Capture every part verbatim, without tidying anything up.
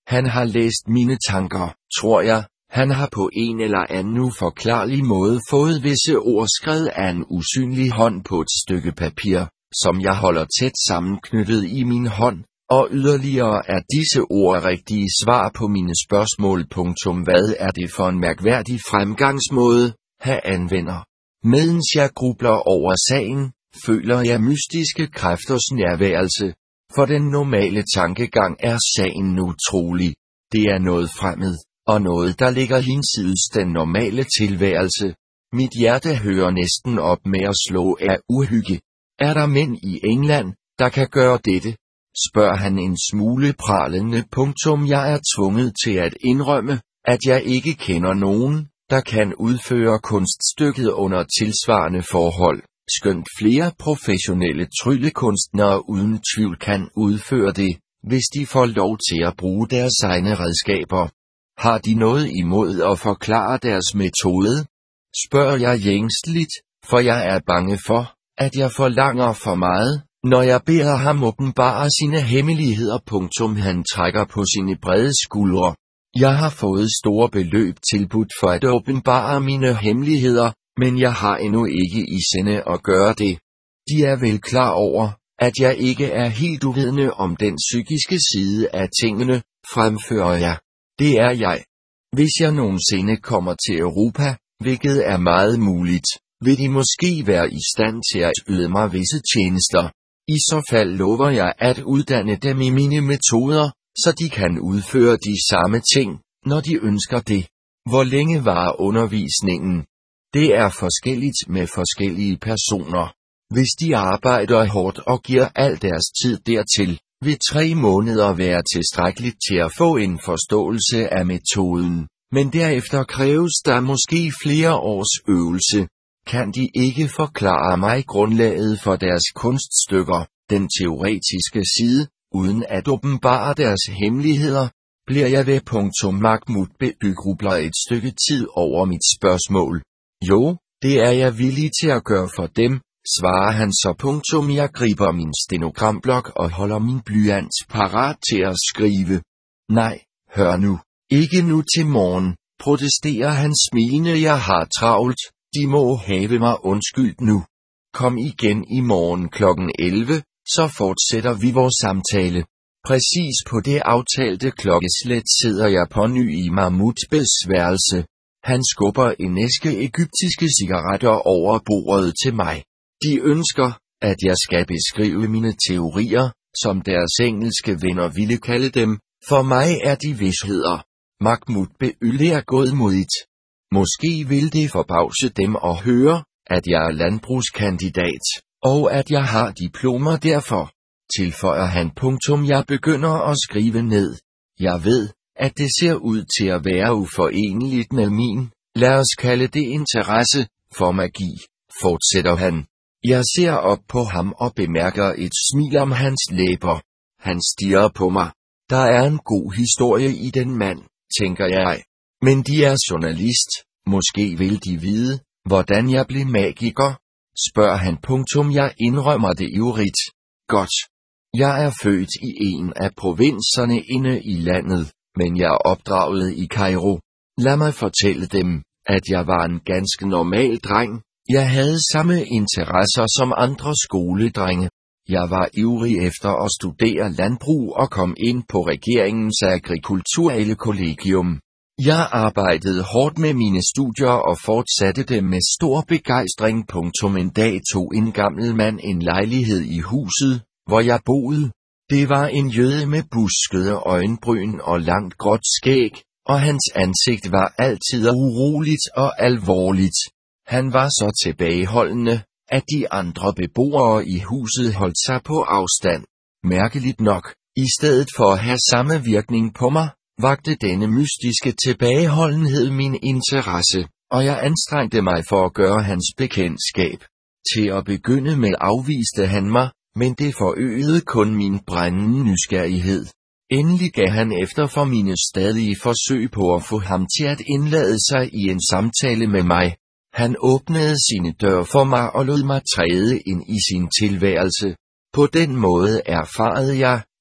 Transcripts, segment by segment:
Han har læst mine tanker, tror jeg. Han har på en eller anden uforklarlig måde fået visse ord skrevet af en usynlig hånd på et stykke papir, som jeg holder tæt sammenknyttet i min hånd, og yderligere er disse ord rigtige svar på mine spørgsmål. Hvad er det for en mærkværdig fremgangsmåde, han anvender? Medens jeg grubler over sagen, føler jeg mystiske kræfters nærværelse. For den normale tankegang er sagen utrolig. Det er noget fremmed, og noget der ligger hinsides den normale tilværelse. Mit hjerte hører næsten op med at slå af uhygge. Er der mænd i England, der kan gøre dette? Spørger han en smule pralende. Jeg er tvunget til at indrømme, at jeg ikke kender nogen, der kan udføre kunststykket under tilsvarende forhold, skønt flere professionelle tryllekunstnere uden tvivl kan udføre det, hvis de får lov til at bruge deres egne redskaber. Har de noget imod at forklare deres metode? Spørger jeg ængsteligt, for jeg er bange for, at jeg forlanger for meget, når jeg beder ham åbenbare sine hemmeligheder. Han trækker på sine brede skuldre. Jeg har fået store beløb tilbudt for at åbenbare mine hemmeligheder, men jeg har endnu ikke i sinde at gøre det. De er vel klar over, at jeg ikke er helt uvidende om den psykiske side af tingene, fremfører jeg. Det er jeg. Hvis jeg nogensinde kommer til Europa, hvilket er meget muligt, vil de måske være i stand til at yde mig visse tjenester. I så fald lover jeg at uddanne dem i mine metoder, så de kan udføre de samme ting, når de ønsker det. Hvor længe varer undervisningen? Det er forskelligt med forskellige personer. Hvis de arbejder hårdt og giver al deres tid dertil, vil tre måneder være tilstrækkeligt til at få en forståelse af metoden, men derefter kræves der måske flere års øvelse. Kan de ikke forklare mig grundlaget for deres kunststykker, den teoretiske side, uden at åbenbare deres hemmeligheder, bliver jeg ved. Mahmoud begrubler et stykke tid over mit spørgsmål. Jo, det er jeg villig til at gøre for dem, svarer han så. Jeg griber min stenogramblok og holder min blyant parat til at skrive. Nej, hør nu, ikke nu til morgen, protesterer han smilende. Jeg har travlt, de må have mig undskyldt nu. Kom igen i morgen klokken elleve, så fortsætter vi vores samtale. Præcis på det aftalte klokkeslæt sidder jeg på ny i Mahmouds værelse. Han skubber en æske egyptiske cigaretter over bordet til mig. De ønsker, at jeg skal beskrive mine teorier, som deres engelske venner ville kalde dem. For mig er de visheder. Mahmoud beøller godmodigt. Måske vil det forbavse dem at høre, at jeg er landbrugskandidat, og at jeg har diplomer derfor, tilføjer han. Jeg begynder at skrive ned. Jeg ved, at det ser ud til at være uforeneligt med min, lad os kalde det interesse, for magi, fortsætter han. Jeg ser op på ham og bemærker et smil om hans læber. Han stirrer på mig. Der er en god historie i den mand, tænker jeg. Men de er journalist, måske vil de vide, hvordan jeg blev magiker, spørger han. Jeg indrømmer det ivrigt. Godt. Jeg er født i en af provinserne inde i landet, men jeg er opdraget i Kairo. Lad mig fortælle dem, at jeg var en ganske normal dreng. Jeg havde samme interesser som andre skoledrenge. Jeg var ivrig efter at studere landbrug og kom ind på regeringens agrikulturelle kollegium. Jeg arbejdede hårdt med mine studier og fortsatte dem med stor begejstring. En dag tog en gammel mand en lejlighed i huset, hvor jeg boede. Det var en jøde med buskede øjenbryn og langt gråt skæg, og hans ansigt var altid uroligt og alvorligt. Han var så tilbageholdende, at de andre beboere i huset holdt sig på afstand. Mærkeligt nok, i stedet for at have samme virkning på mig, vakte denne mystiske tilbageholdenhed min interesse, og jeg anstrengte mig for at gøre hans bekendtskab. Til at begynde med afviste han mig, men det forøgede kun min brændende nysgerrighed. Endelig gav han efter for mine stadige forsøg på at få ham til at indlade sig i en samtale med mig. Han åbnede sine dør for mig og lod mig træde ind i sin tilværelse. På den måde erfarede jeg,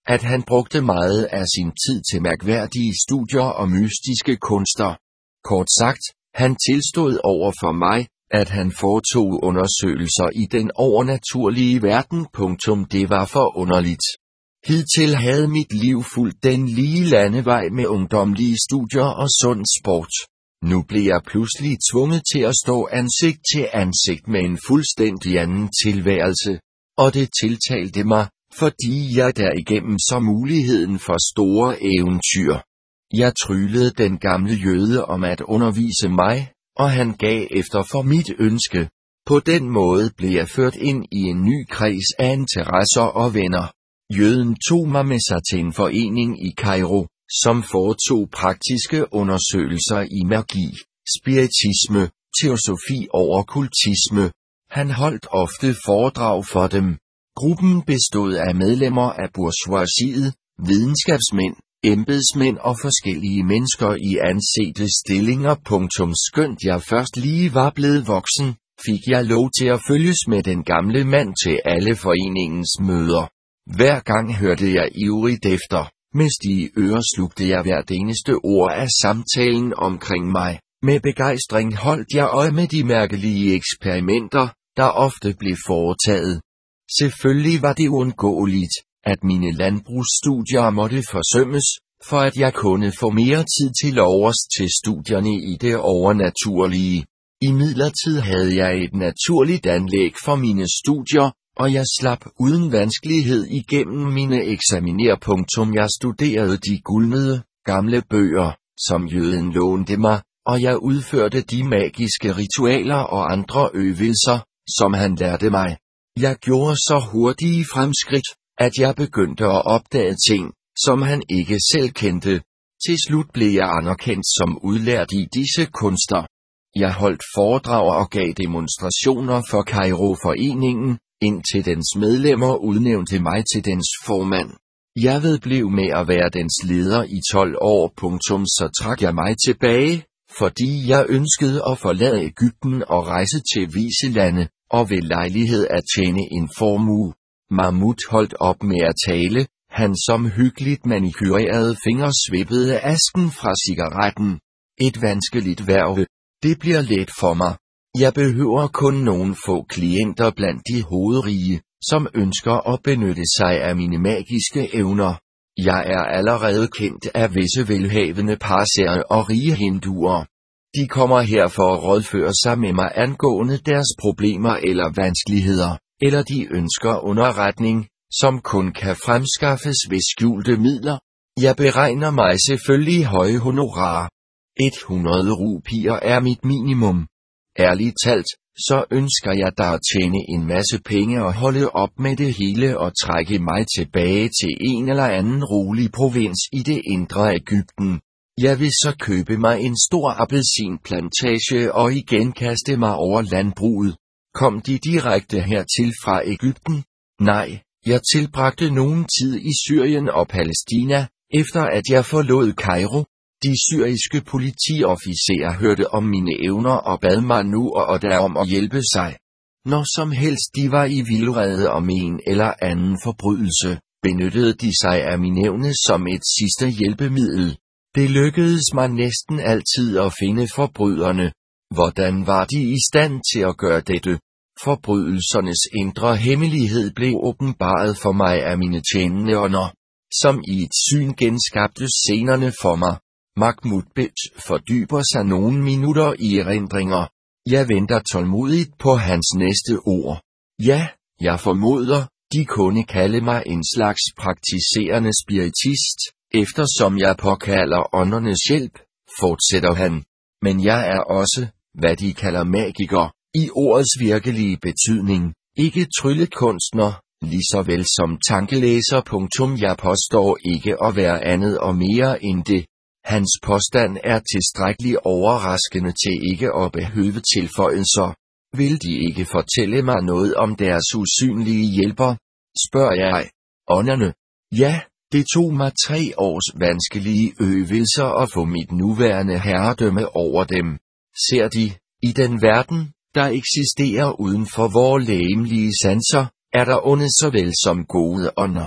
at han brugte meget af sin tid til mærkværdige studier og mystiske kunster. Kort sagt, han tilstod over for mig, at han foretog undersøgelser i den overnaturlige verden. Det var forunderligt. Hidtil havde mit liv fulgt den lige landevej med ungdomlige studier og sund sport. Nu blev jeg pludselig tvunget til at stå ansigt til ansigt med en fuldstændig anden tilværelse, og det tiltalte mig, fordi jeg derigennem så muligheden for store eventyr. Jeg tryllede den gamle jøde om at undervise mig, og han gav efter for mit ønske. På den måde blev jeg ført ind i en ny kreds af interesser og venner. Jøden tog mig med sig til en forening i Kairo, som foretog praktiske undersøgelser i magi, spiritisme, teosofi og okkultisme. Han holdt ofte foredrag for dem. Gruppen bestod af medlemmer af bourgeoisiet, videnskabsmænd, embedsmænd og forskellige mennesker i ansete stillinger. Skønt jeg først lige var blevet voksen, fik jeg lov til at følges med den gamle mand til alle foreningens møder. Hver gang hørte jeg ivrigt efter. Med stige ører slugte jeg hvert eneste ord af samtalen omkring mig. Med begejstring holdt jeg øje med de mærkelige eksperimenter, der ofte blev foretaget. Selvfølgelig var det uundgåeligt, at mine landbrugsstudier måtte forsømmes, for at jeg kunne få mere tid til overs til studierne i det overnaturlige. Imidlertid havde jeg et naturligt anlæg for mine studier, og jeg slap uden vanskelighed igennem mine eksaminerer. Jeg studerede de gulnede, gamle bøger, som jøden lånte mig, og jeg udførte de magiske ritualer og andre øvelser, som han lærte mig. Jeg gjorde så hurtige fremskridt, at jeg begyndte at opdage ting, som han ikke selv kendte. Til slut blev jeg anerkendt som udlært i disse kunster. Jeg holdt foredrag og gav demonstrationer for Kairo-foreningen, indtil dens medlemmer udnævnte mig til dens formand. Jeg vedblev med at være dens leder i tolv år. Så trak jeg mig tilbage, fordi jeg ønskede at forlade Egypten og rejse til vise lande, og ved lejlighed at tjene en formue. Mahmud holdt op med at tale, hans omhyggeligt manikyrerede fingre svippede asken fra cigaretten. Et vanskeligt hverv. Det bliver let for mig. Jeg behøver kun nogle få klienter blandt de hovedrige, som ønsker at benytte sig af mine magiske evner. Jeg er allerede kendt af visse velhavende parser og rige hinduer. De kommer her for at rådføre sig med mig angående deres problemer eller vanskeligheder, eller de ønsker underretning, som kun kan fremskaffes ved skjulte midler. Jeg beregner mig selvfølgelig høje honorar. hundrede rupier er mit minimum. Ærligt talt, så ønsker jeg da at tjene en masse penge og holde op med det hele og trække mig tilbage til en eller anden rolig provins i det indre Egypten. Jeg vil så købe mig en stor appelsinplantage og igen kaste mig over landbruget. Kom de direkte hertil fra Egypten? Nej, jeg tilbragte nogen tid i Syrien og Palæstina, efter at jeg forlod Kairo. De syriske politiofficerer hørte om mine evner og bad mig nu og der om at hjælpe sig. Når som helst de var i vildrede om en eller anden forbrydelse, benyttede de sig af mine evne som et sidste hjælpemiddel. Det lykkedes mig næsten altid at finde forbryderne. Hvordan var de i stand til at gøre dette? Forbrydelsernes indre hemmelighed blev åbenbaret for mig af mine tjenende ånder, som i et syn genskabte scenerne for mig. Mahmud Bet fordyber sig nogle minutter i erindringer. Jeg venter tålmodigt på hans næste ord. Ja, jeg formoder, de kunne kalde mig en slags praktiserende spiritist, eftersom jeg påkalder åndernes hjælp, fortsætter han. Men jeg er også, hvad de kalder magiker, i ordets virkelige betydning, ikke tryllekunstner, lige så vel som tankelæser. Jeg påstår ikke at være andet og mere end det. Hans påstand er tilstrækkeligt overraskende til ikke at behøve tilføjelser. Vil de ikke fortælle mig noget om deres usynlige hjælper? Spørger jeg. Ånderne. Ja, det tog mig tre års vanskelige øvelser at få mit nuværende herredømme over dem. Ser de, i den verden, der eksisterer uden for vore legemlige sanser, er der onde såvel som gode ånder.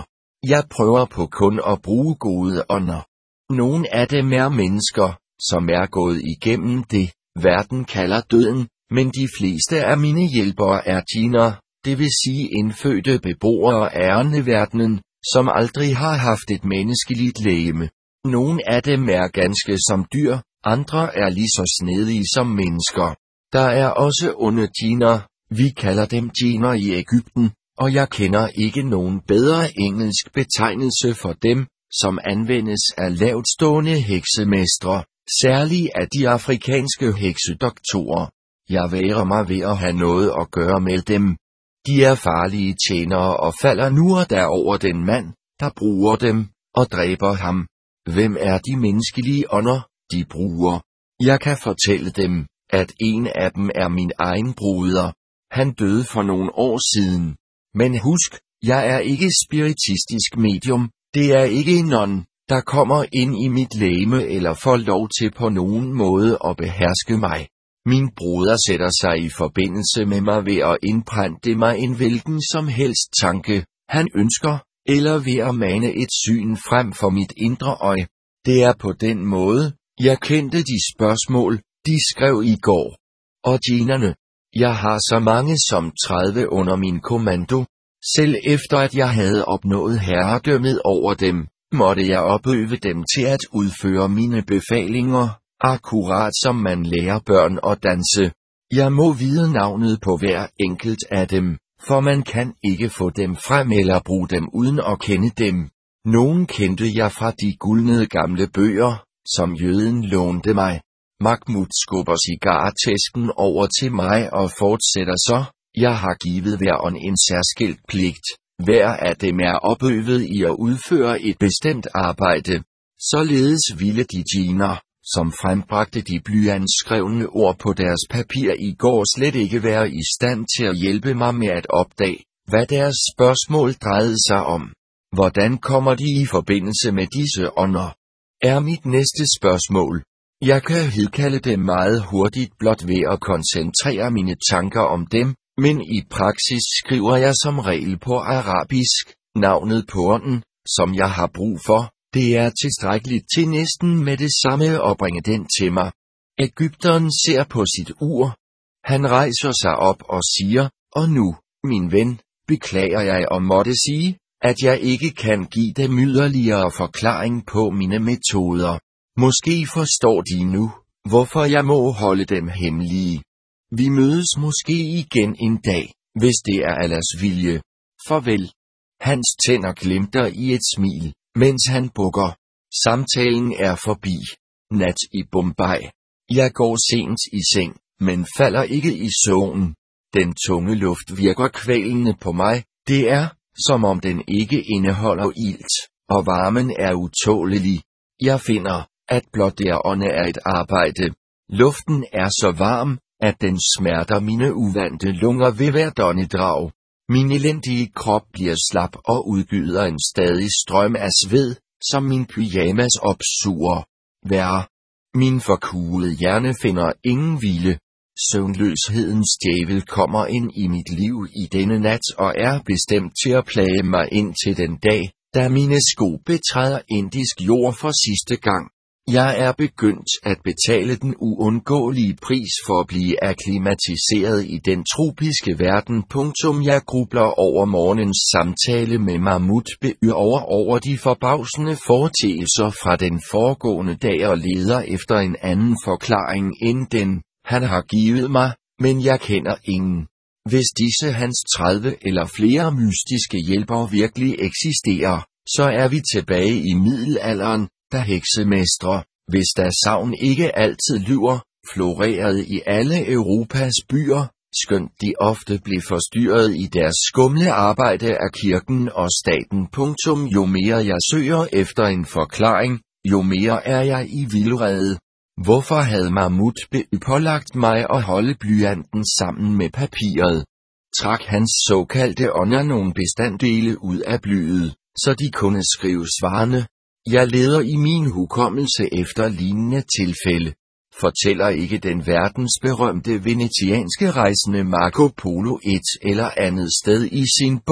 Jeg prøver på kun at bruge gode ånder. Nogle af dem er mennesker, som er gået igennem det, verden kalder døden, men de fleste af mine hjælpere er djinner, det vil sige indfødte beboere af åndeverdenen, som aldrig har haft et menneskeligt legeme. Nogle af dem er ganske som dyr, andre er lige så snedige som mennesker. Der er også onde djinner, vi kalder dem djinner i Egypten, og jeg kender ikke nogen bedre engelsk betegnelse for dem, som anvendes af lavtstående heksemestre, særligt af de afrikanske heksedoktorer. Jeg vægrer mig ved at have noget at gøre med dem. De er farlige tjenere og falder nu og der over den mand, der bruger dem, og dræber ham. Hvem er de menneskelige ånder, de bruger? Jeg kan fortælle dem, at en af dem er min egen bruder. Han døde for nogle år siden. Men husk, jeg er ikke spiritistisk medium, det er ikke en ånd, der kommer ind i mit legeme eller får lov til på nogen måde at beherske mig. Min broder sætter sig i forbindelse med mig ved at indprænte mig en hvilken som helst tanke, han ønsker, eller ved at mane et syn frem for mit indre øje. Det er på den måde, jeg kendte de spørgsmål, de skrev i går. Og djinnerne. Jeg har så mange som tredive under min kommando. Selv efter at jeg havde opnået herredømmet over dem, måtte jeg opøve dem til at udføre mine befalinger, akkurat som man lærer børn at danse. Jeg må vide navnet på hver enkelt af dem, for man kan ikke få dem frem eller bruge dem uden at kende dem. Nogen kendte jeg fra de guldnede gamle bøger, som jøden lånte mig. Mahmoud skubber cigaretæsken over til mig og fortsætter så. Jeg har givet hver ånd en særskilt pligt. Hver af dem er opøvet i at udføre et bestemt arbejde. Således ville de djinner, som frembragte de blyantskrevne ord på deres papir i går, slet ikke være i stand til at hjælpe mig med at opdage, hvad deres spørgsmål drejede sig om. Hvordan kommer de i forbindelse med disse ånder? Er mit næste spørgsmål. Jeg kan hidkalde dem meget hurtigt blot ved at koncentrere mine tanker om dem, men i praksis skriver jeg som regel på arabisk, navnet på ånden, som jeg har brug for. Det er tilstrækkeligt til næsten med det samme at bringe den til mig. Egypteren ser på sit ur. Han rejser sig op og siger, og nu, min ven, beklager jeg og måtte sige, at jeg ikke kan give dem yderligere forklaring på mine metoder. Måske forstår de nu, hvorfor jeg må holde dem hemmelige. Vi mødes måske igen en dag, hvis det er Allahs vilje. Farvel. Hans tænder glimter i et smil, mens han bukker. Samtalen er forbi. Nat i Bombay. Jeg går sent i seng, men falder ikke i søvn. Den tunge luft virker kvælende på mig. Det er, som om den ikke indeholder ilt, og varmen er utålelig. Jeg finder, at blot der ånde er et arbejde. Luften er så varm, at den smerter mine uvante lunger ved hvert åndedrag. Min elendige krop bliver slap og udgyder en stadig strøm af sved, som min pyjamas opsuger. Værre. Min forkuglede hjerne finder ingen hvile. Søvnløshedens djævel kommer ind i mit liv i denne nat og er bestemt til at plage mig ind til den dag, da mine sko betræder indisk jord for sidste gang. Jeg er begyndt at betale den uundgåelige pris for at blive akklimatiseret i den tropiske verden. Punktum. Jeg grubler over morgens samtale med Mahmoud Beø over over de forbavsende foreteelser fra den foregående dag og leder efter en anden forklaring end den, han har givet mig, men jeg kender ingen. Hvis disse hans tredive eller flere mystiske hjælpere virkelig eksisterer, så er vi tilbage i middelalderen, da heksemestre, hvis deres savn ikke altid lyver, florerede i alle Europas byer, skønt de ofte blev forstyrret i deres skumle arbejde af kirken og staten. Punktum. Jo mere jeg søger efter en forklaring, jo mere er jeg i vildrede. Hvorfor havde Mahmoud Beø pålagt mig at holde blyanten sammen med papiret? Trak hans såkaldte ånder nogle bestanddele ud af blyet, så de kunne skrive svarene? Jeg leder i min hukommelse efter lignende tilfælde. Fortæller ikke den verdensberømte venetianske rejsende Marco Polo et eller andet sted i sin bog,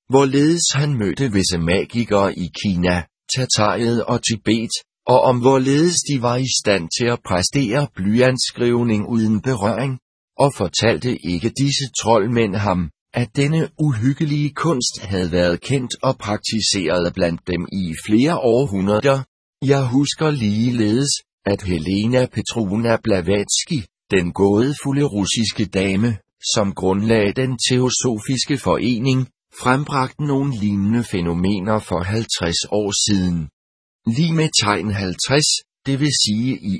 hvorledes han mødte visse magikere i Kina, Tatariet og Tibet, og om hvorledes de var i stand til at præstere blyantskrivning uden berøring, og fortalte ikke disse troldmænd ham, at denne uhyggelige kunst havde været kendt og praktiseret blandt dem i flere århundreder. Jeg husker ligeledes, at Helena Petrovna Blavatsky, den gådefulde russiske dame, som grundlagde den teosofiske forening, frembragte nogle lignende fænomener for halvtreds år siden. Lige med tegn halvtreds, det vil sige i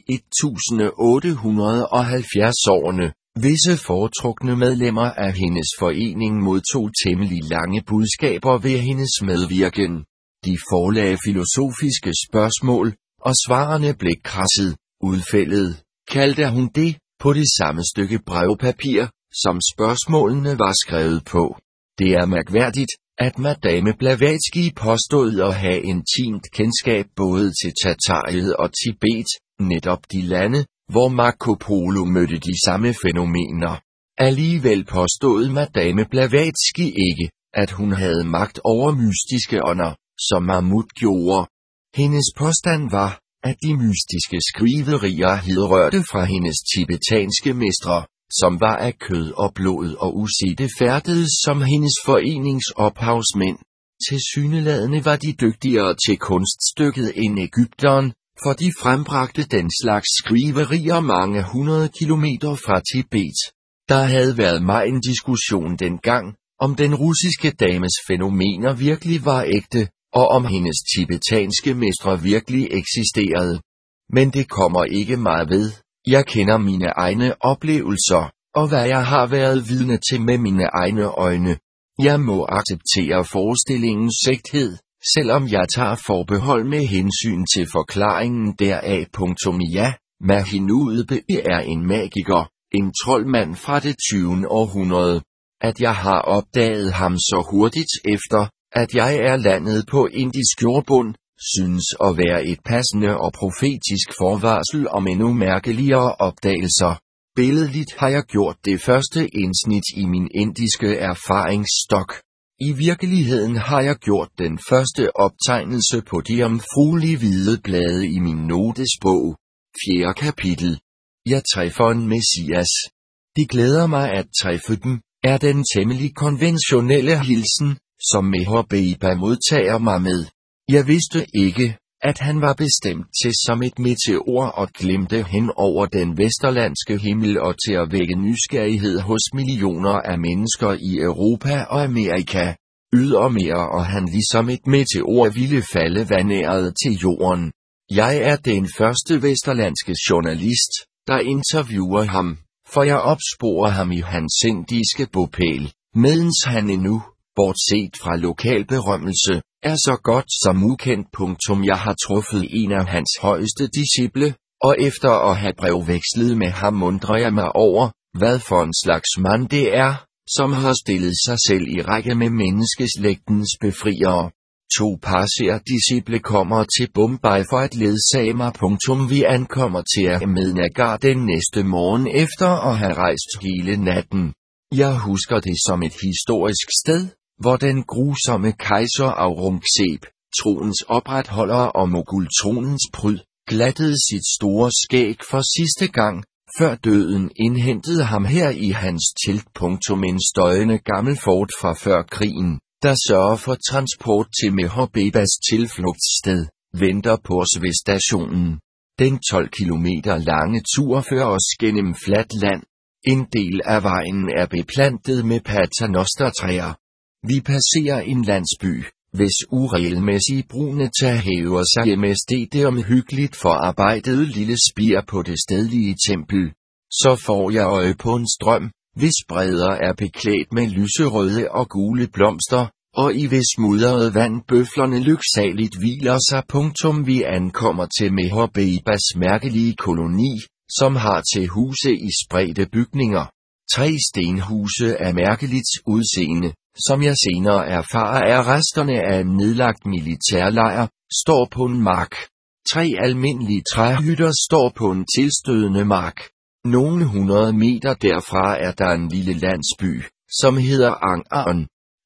otte hundrede og halvfjerds årene, visse foretrukne medlemmer af hendes forening modtog temmelig lange budskaber ved hendes medvirken. De forelagde filosofiske spørgsmål, og svarene blev krasset, udfældet, kaldte hun det, på det samme stykke brevpapir, som spørgsmålene var skrevet på. Det er mærkværdigt, at Madame Blavatsky påstod at have intimt kendskab både til Tatariet og Tibet, netop de lande, hvor Marco Polo mødte de samme fænomener. Alligevel påstod Madame Blavatsky ikke, at hun havde magt over mystiske ånder, som Mahmud gjorde. Hendes påstand var, at de mystiske skriverier hidrørte fra hendes tibetanske mestre, som var af kød og blod og usete færdedes som hendes forenings ophavsmænd. Tilsyneladende var de dygtigere til kunststykket end Egypteren, for de frembragte den slags skriverier mange hundrede kilometer fra Tibet. Der havde været megen diskussion dengang, om den russiske dames fænomener virkelig var ægte, og om hendes tibetanske mestre virkelig eksisterede. Men det kommer ikke meget ved. Jeg kender mine egne oplevelser, og hvad jeg har været vidne til med mine egne øjne. Jeg må acceptere forestillingens ægthed, selvom jeg tager forbehold med hensyn til forklaringen deraf. Ja, Mahinudbe er en magiker, en troldmand fra det tyvende århundrede. At jeg har opdaget ham så hurtigt efter, at jeg er landet på indisk jordbund, synes at være et passende og profetisk forvarsel om endnu mærkeligere opdagelser. Billedligt har jeg gjort det første indsnit i min indiske erfaringsstok. I virkeligheden har jeg gjort den første optegnelse på de omfruelige hvide blade i min notesbog. Fjerde kapitel. Jeg træffer en messias. De glæder mig at træffe dem, er den temmelig konventionelle hilsen, som Meher modtager mig med. Jeg vidste ikke, at han var bestemt til som et meteor og glimte hen over den vesterlandske himmel og til at vække nysgerrighed hos millioner af mennesker i Europa og Amerika. Ydermere og han ligesom et meteor ville falde vandæret til jorden. Jeg er den første vesterlandske journalist, der interviewer ham, for jeg opsporer ham i hans indiske bopæl, medens han endnu, bortset fra lokal berømmelse, er så godt som ukendt. Jeg har truffet en af hans højeste disciple, og efter at have brevvekslet med ham undrer jeg mig over, hvad for en slags mand det er, som har stillet sig selv i række med menneskeslægtens befriere. To passer-disciple kommer til Bombay for at ledsage mig. Vi ankommer til Ahmednagar den næste morgen efter at have rejst hele natten. Jeg husker det som et historisk sted, hvor den grusomme kejser Aurangzeb, tronens opretholder og mogultronens pryd, glattede sit store skæg for sidste gang, før døden indhentede ham her i hans telt. En støjende gammel fort fra før krigen, der sørger for transport til Meher tilflugtssted, venter på os ved stationen. Den tolv kilometer lange tur fører os gennem fladt land. En del af vejen er beplantet med paternostertræer. Vi passerer en landsby, hvis uregelmæssige brune tag hæver sig med det omhyggeligt forarbejdede lille spir på det stedlige tempel. Så får jeg øje på en strøm, hvis bredder er beklædt med lyserøde og gule blomster, og i hvis mudrede vand bøflerne lyksaligt hviler sig. Vi ankommer til Meher mærkelige koloni, som har til huse i spredte bygninger. Tre stenhuse af mærkeligt udseende, som jeg senere erfarer er resterne af en nedlagt militærlejr, står på en mark. Tre almindelige træhytter står på en tilstødende mark. Nogle hundrede meter derfra er der en lille landsby, som hedder Angaren.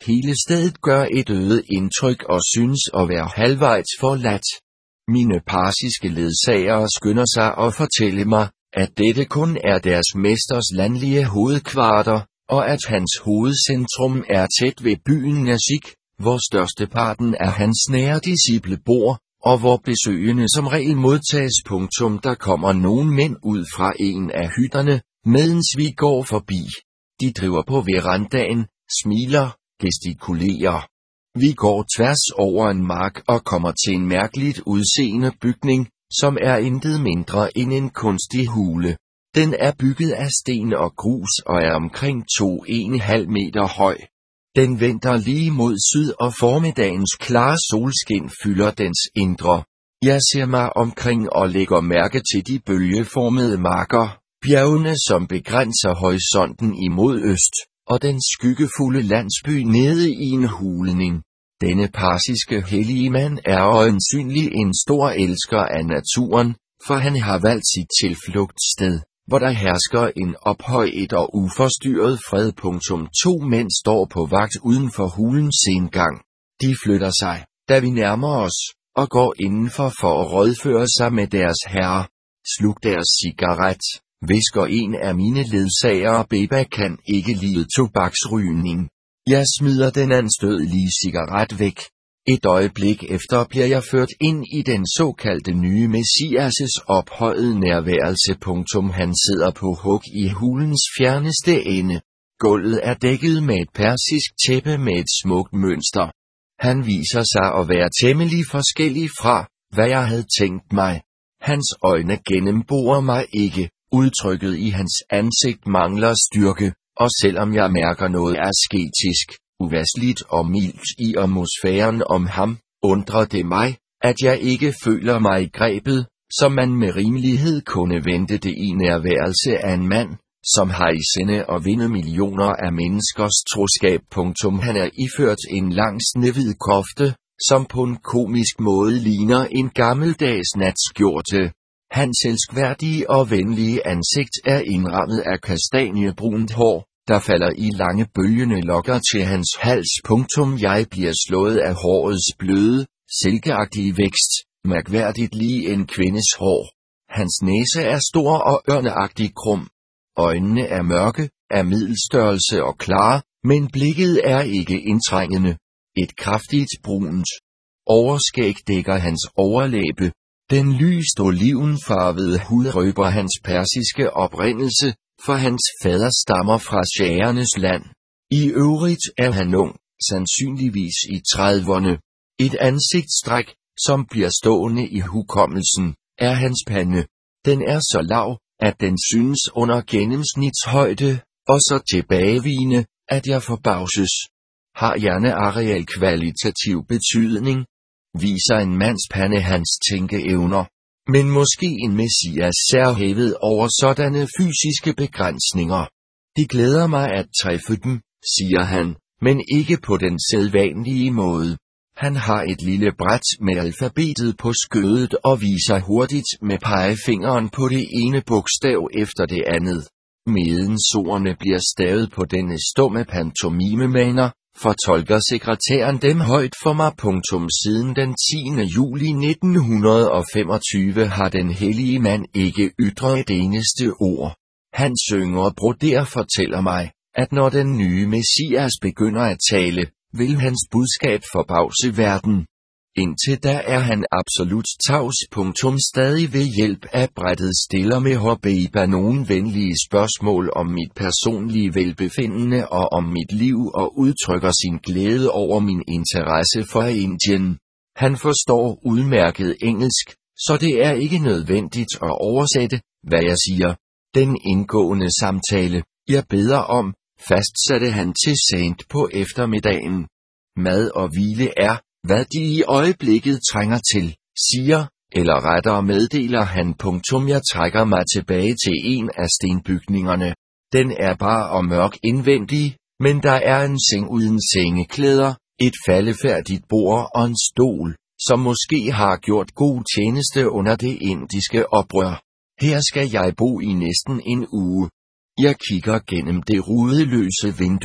Hele stedet gør et øget indtryk og synes at være halvvejs forladt. Mine parsiske ledsagere skynder sig at fortælle mig, at dette kun er deres mesters landlige hovedkvarter, og at hans hovedcentrum er tæt ved byen Nasik, hvor størsteparten af hans nære disciple bor, og hvor besøgende som regel modtages. Punktum. Der kommer nogle mænd ud fra en af hytterne, medens vi går forbi. De driver på verandaen, smiler, gestikulerer. Vi går tværs over en mark og kommer til en mærkeligt udseende bygning, som er intet mindre end en kunstig hule. Den er bygget af sten og grus og er omkring to komma fem meter høj. Den vender lige mod syd, og formiddagens klare solskin fylder dens indre. Jeg ser mig omkring og lægger mærke til de bølgeformede marker, bjergene som begrænser horisonten imod øst, og den skyggefulde landsby nede i en hulning. Denne parsiske hellige mand er øjensynlig en stor elsker af naturen, for han har valgt sit tilflugtssted, hvor der hersker en ophøjet og uforstyrret fred. To mænd står på vagt uden for hulens indgang. De flytter sig, da vi nærmer os, og går indenfor for at rådføre sig med deres herre. Sluk deres cigaret, hvisker en af mine ledsagere. Beba kan ikke lide tobaksrygning. Jeg smider den anstødelige cigaret væk. Et øjeblik efter bliver jeg ført ind i den såkaldte nye Messias' ophøjede nærværelse. Han sidder på hug i hulens fjerneste ende. Gulvet er dækket med et persisk tæppe med et smukt mønster. Han viser sig at være temmelig forskellig fra, hvad jeg havde tænkt mig. Hans øjne gennemborer mig ikke. Udtrykket i hans ansigt mangler styrke, og selvom jeg mærker noget asketisk, uvadsligt og mildt i atmosfæren om ham, undrer det mig, at jeg ikke føler mig grebet, som man med rimelighed kunne vente det i nærværelse af en mand, som har i sinde at vinde millioner af menneskers troskab. Han er iført en lang snehvid kofte, som på en komisk måde ligner en gammeldags natskjorte. Hans elskværdige og venlige ansigt er indrammet af kastanjebrunt hår, der falder i lange bølgende lokker til hans hals. Jeg bliver slået af hårets bløde, silkeagtige vækst, mærkværdigt lige en kvindes hår. Hans næse er stor og ørneagtig krum. Øjnene er mørke, af middelstørrelse og klare, men blikket er ikke indtrængende. Et kraftigt brunt overskæg dækker hans overlæbe. Den lyst olivenfarvede hud røber hans persiske oprindelse, for hans fader stammer fra shahernes land. I øvrigt er han ung, sandsynligvis i trediverne. Et ansigtstræk, som bliver stående i hukommelsen, er hans pande. Den er så lav, at den synes under gennemsnitshøjde, og så tilbagevigende, at jeg forbavses. Har hjerneareal kvalitativ betydning? Viser en mands pande hans tænkeevner? Men måske en messias særhævet over sådanne fysiske begrænsninger. De glæder mig at træffe dem, siger han, men ikke på den sædvanlige måde. Han har et lille bræt med alfabetet på skødet og viser hurtigt med pegefingeren på det ene bogstav efter det andet. Medens ordene bliver stavet på denne stumme pantomimemaner, fortolker sekretæren dem højt for mig. Siden den tiende juli nitten femogtyve har den hellige mand ikke ytret et eneste ord. Hans yngre broder fortæller mig, at når den nye Messias begynder at tale, vil hans budskab forbavse verden. Indtil da er han absolut tavs. Stadig ved hjælp af brættet stiller med Hobeba nogle venlige spørgsmål om mit personlige velbefindende og om mit liv og udtrykker sin glæde over min interesse for Indien. Han forstår udmærket engelsk, så det er ikke nødvendigt at oversætte, hvad jeg siger. Den indgående samtale, jeg beder om, fastsatte han til sent på eftermiddagen. Mad og hvile er, hvad de i øjeblikket trænger til, siger, eller rettere meddeler han. Jeg trækker mig tilbage til en af stenbygningerne. Den er bar og mørk indvendig, men der er en seng uden sengeklæder, et faldefærdigt bord og en stol, som måske har gjort god tjeneste under det indiske oprør. Her skal jeg bo i næsten en uge. Jeg kigger gennem det rudeløse vindue,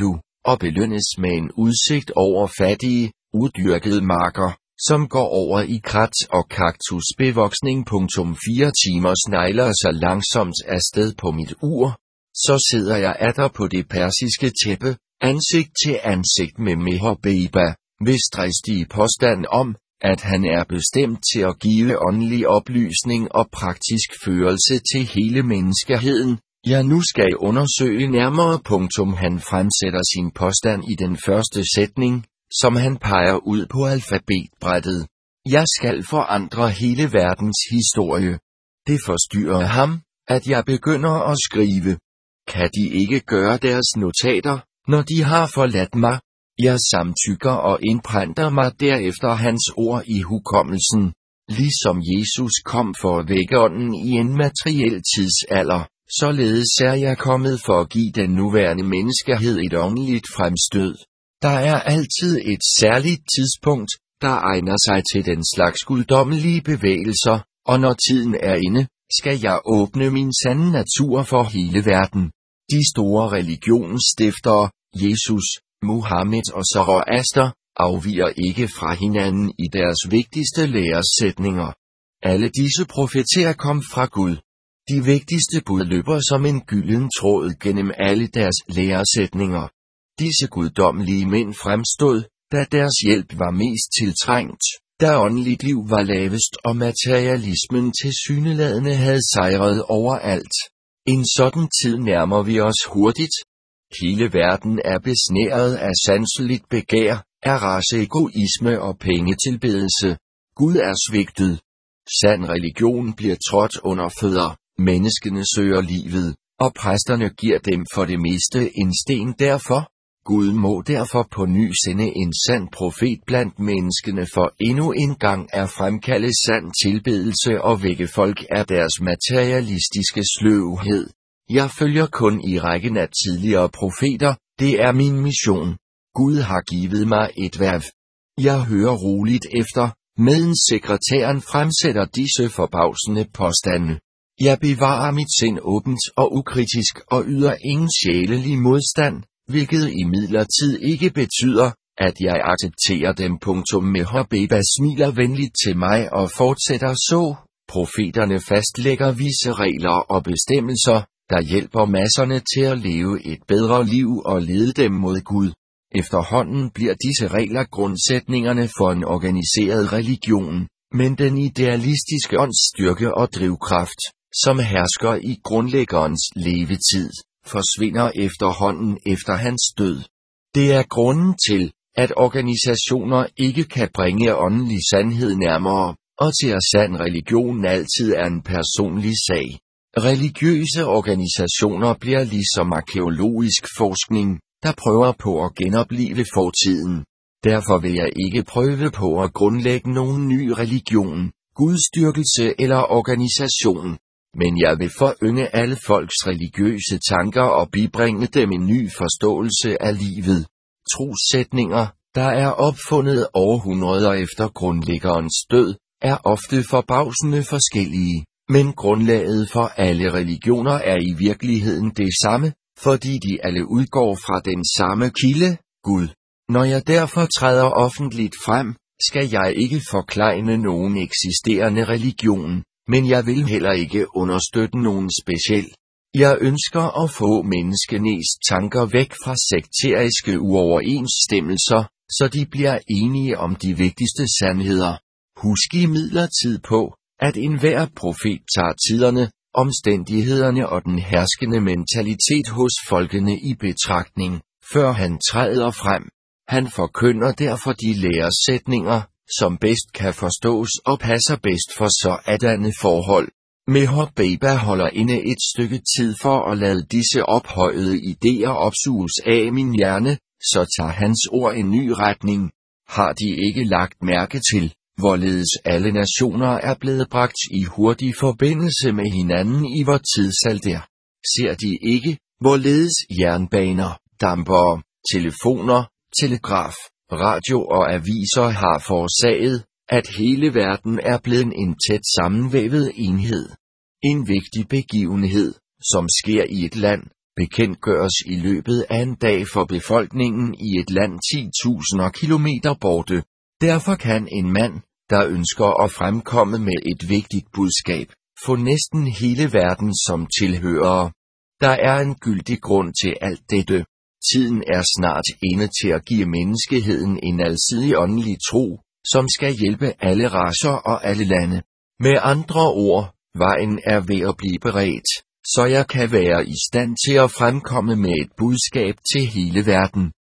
og belønnes med en udsigt over fattige, udyrkede marker, som går over i krat og kaktusbevoksning. Fire timer snegler så langsomt afsted på mit ur. Så sidder jeg atter på det persiske tæppe, ansigt til ansigt med Meher Baba, hvis dristige påstand om, at han er bestemt til at give åndelig oplysning og praktisk førelse til hele menneskeheden, jeg nu skal undersøge nærmere. Han fremsætter sin påstand i den første sætning, som han peger ud på alfabetbrættet. Jeg skal forandre hele verdens historie. Det forstyrrer ham, at jeg begynder at skrive. Kan de ikke gøre deres notater, når de har forladt mig? Jeg samtykker og indprænter mig derefter hans ord i hukommelsen. Ligesom Jesus kom for at vække ånden i en materiel tidsalder, således er jeg kommet for at give den nuværende menneskehed et åndeligt fremstød. Der er altid et særligt tidspunkt, der egner sig til den slags guddommelige bevægelser, og når tiden er inde, skal jeg åbne min sande natur for hele verden. De store religionsstiftere, Jesus, Muhammed og Zoroaster, afviger ikke fra hinanden i deres vigtigste læresætninger. Alle disse profeter kom fra Gud. De vigtigste bud løber som en gylden tråd gennem alle deres læresætninger. Disse guddommelige mænd fremstod, da deres hjælp var mest tiltrængt, da åndeligt liv var lavest og materialismen tilsyneladende havde sejret overalt. En sådan tid nærmer vi os hurtigt. Hele verden er besnæret af sanseligt begær, af raceegoisme og pengetilbedelse. Gud er svigtet. Sand religion bliver trådt under fødder, menneskene søger livet, og præsterne giver dem for det meste en sten derfor. Gud må derfor på ny sende en sand profet blandt menneskene for endnu en gang at fremkalde sand tilbedelse og vække folk af deres materialistiske sløvhed. Jeg følger kun i rækken af tidligere profeter, det er min mission. Gud har givet mig et værv. Jeg hører roligt efter, mens sekretæren fremsætter disse forbavsende påstande. Jeg bevarer mit sind åbent og ukritisk og yder ingen sjælelig modstand, hvilket imidlertid ikke betyder, at jeg accepterer dem. Meher Baba smiler venligt til mig og fortsætter så. Profeterne fastlægger visse regler og bestemmelser, der hjælper masserne til at leve et bedre liv og lede dem mod Gud. Efterhånden bliver disse regler grundsætningerne for en organiseret religion, men den idealistiske åndsstyrke og drivkraft, som hersker i grundlæggerens levetid, forsvinder efterhånden efter hans død. Det er grunden til, at organisationer ikke kan bringe åndelig sandhed nærmere, og til at sand religion altid er en personlig sag. Religiøse organisationer bliver ligesom arkæologisk forskning, der prøver på at genoplive fortiden. Derfor vil jeg ikke prøve på at grundlægge nogen ny religion, gudstyrkelse eller organisation. Men jeg vil forynge alle folks religiøse tanker og bibringe dem en ny forståelse af livet. Trossætninger, der er opfundet århundreder efter grundlæggerens død, er ofte forbavsende forskellige, men grundlaget for alle religioner er i virkeligheden det samme, fordi de alle udgår fra den samme kilde, Gud. Når jeg derfor træder offentligt frem, skal jeg ikke forklejne nogen eksisterende religion, men jeg vil heller ikke understøtte nogen speciel. Jeg ønsker at få menneskenes tanker væk fra sekteriske uoverensstemmelser, så de bliver enige om de vigtigste sandheder. Husk imidlertid på, at enhver profet tager tiderne, omstændighederne og den herskende mentalitet hos folkene i betragtning, før han træder frem. Han forkynder derfor de læresætninger, som bedst kan forstås og passer bedst for sådanne forhold. Meher Baba holder inde et stykke tid for at lade disse ophøjede idéer opsuges af min hjerne, så tager hans ord en ny retning. Har de ikke lagt mærke til, hvorledes alle nationer er blevet bragt i hurtig forbindelse med hinanden i vor tidsalder? Ser de ikke, hvorledes jernbaner, dampere, telefoner, telegraf, radio og aviser har forårsaget, at hele verden er blevet en tæt sammenvævet enhed? En vigtig begivenhed, som sker i et land, bekendtgøres i løbet af en dag for befolkningen i et land ti tusinder kilometer borte. Derfor kan en mand, der ønsker at fremkomme med et vigtigt budskab, få næsten hele verden som tilhørere. Der er en gyldig grund til alt dette. Tiden er snart inde til at give menneskeheden en alsidig åndelig tro, som skal hjælpe alle racer og alle lande. Med andre ord, vejen er ved at blive beredt, så jeg kan være i stand til at fremkomme med et budskab til hele verden.